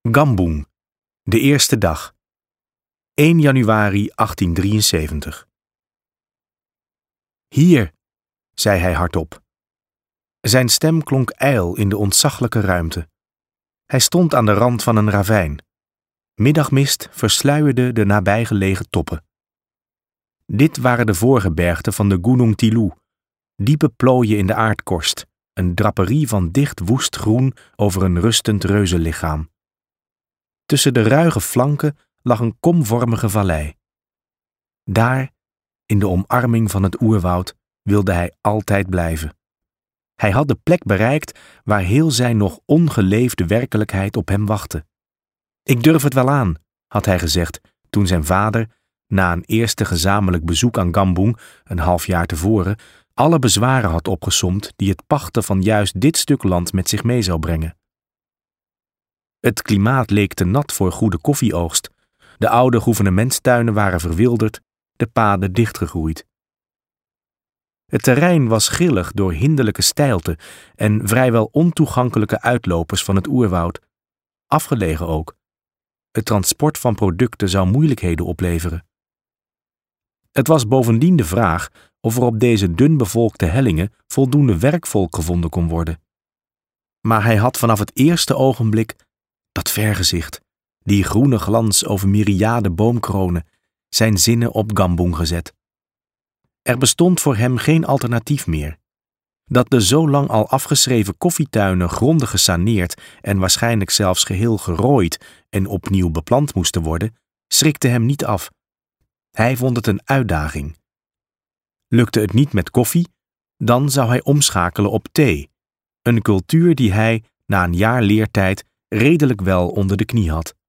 Gambung, de eerste dag. 1 januari 1873. Hier, zei hij hardop. Zijn stem klonk ijl in de ontzaglijke ruimte. Hij stond aan de rand van een ravijn. Middagmist versluierde de nabijgelegen toppen. Dit waren de voorgebergten van de Gunung Thilu, diepe plooien in de aardkorst, een draperie van dicht woest groen over een rustend reuzenlichaam. Tussen de ruige flanken lag een komvormige vallei. Daar, in de omarming van het oerwoud, wilde hij altijd blijven. Hij had de plek bereikt waar heel zijn nog ongeleefde werkelijkheid op hem wachtte. Ik durf het wel aan, had hij gezegd toen zijn vader, na een eerste gezamenlijk bezoek aan Gambung een half jaar tevoren, alle bezwaren had opgesomd die het pachten van juist dit stuk land met zich mee zou brengen. Het klimaat leek te nat voor goede koffieoogst, de oude gouvernementstuinen waren verwilderd, de paden dichtgegroeid. Het terrein was grillig door hinderlijke steilte en vrijwel ontoegankelijke uitlopers van het oerwoud, afgelegen ook. Het transport van producten zou moeilijkheden opleveren. Het was bovendien de vraag of er op deze dun bevolkte hellingen voldoende werkvolk gevonden kon worden. Maar hij had vanaf het eerste ogenblik dat vergezicht, die groene glans over myriaden boomkronen, zijn zinnen op Gambung gezet. Er bestond voor hem geen alternatief meer. Dat de zo lang al afgeschreven koffietuinen grondig gesaneerd en waarschijnlijk zelfs geheel gerooid en opnieuw beplant moesten worden, schrikte hem niet af. Hij vond het een uitdaging. Lukte het niet met koffie, dan zou hij omschakelen op thee, een cultuur die hij, na een jaar leertijd, redelijk wel onder de knie had.